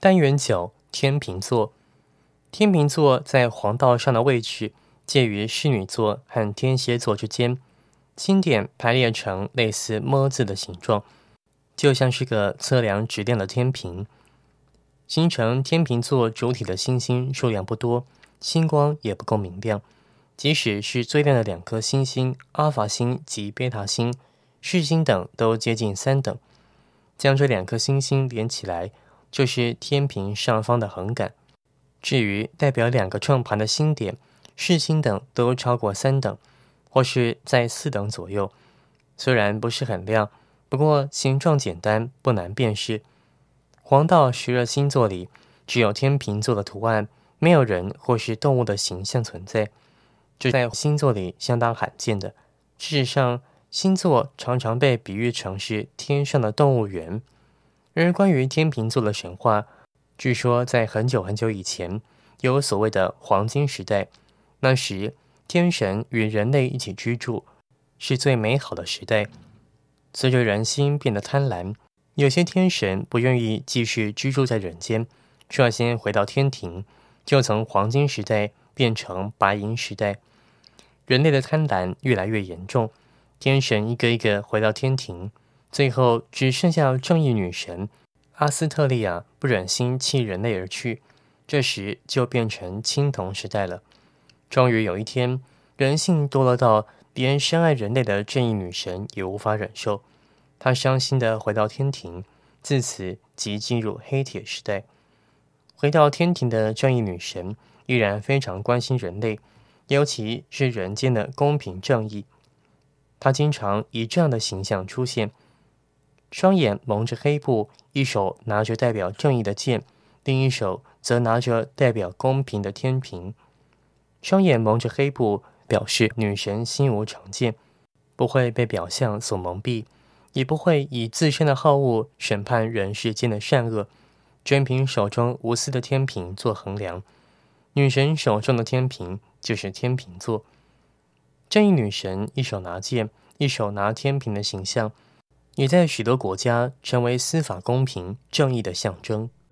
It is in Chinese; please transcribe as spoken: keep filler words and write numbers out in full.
单元九，天秤座。天秤座在黄道上的位置介于侍女座和天蝎座之间，星点排列成类似么字的形状，就像是个测量质量的天平。形成天秤座主体的星星数量不多，星光也不够明亮。即使是最亮的两颗星星阿尔法星及贝塔星，视星等都接近三等。将这两颗星星连起来，就是天平上方的横杆。至于代表两个创盘的星点，视星等都超过三等，或是在四等左右。虽然不是很亮，不过形状简单，不难辨识。黄道十二星座里，只有天秤座的图案，没有人或是动物的形象存在，这在星座里相当罕见的。事实上，星座常常被比喻成是天上的动物园。而关于天秤座的神话，据说在很久很久以前，有所谓的黄金时代，那时天神与人类一起居住，是最美好的时代。随着人心变得贪婪，有些天神不愿意继续居住在人间，率先回到天庭，就从黄金时代变成白银时代。人类的贪婪越来越严重，天神一个一个回到天庭，最后只剩下正义女神阿斯特利亚不忍心弃人类而去，这时就变成青铜时代了。终于有一天，人性堕落到连深爱人类的正义女神也无法忍受，她伤心地回到天庭，自此即进入黑铁时代。回到天庭的正义女神依然非常关心人类，尤其是人间的公平正义。她经常以这样的形象出现，双眼蒙着黑布，一手拿着代表正义的剑，另一手则拿着代表公平的天平。双眼蒙着黑布，表示女神心无成见，不会被表象所蒙蔽，也不会以自身的好恶审判人世间的善恶，全凭手中无私的天平做衡量。女神手中的天平就是天秤座。正义女神一手拿剑，一手拿天平的形象，也在许多国家成为司法公平正义的象征。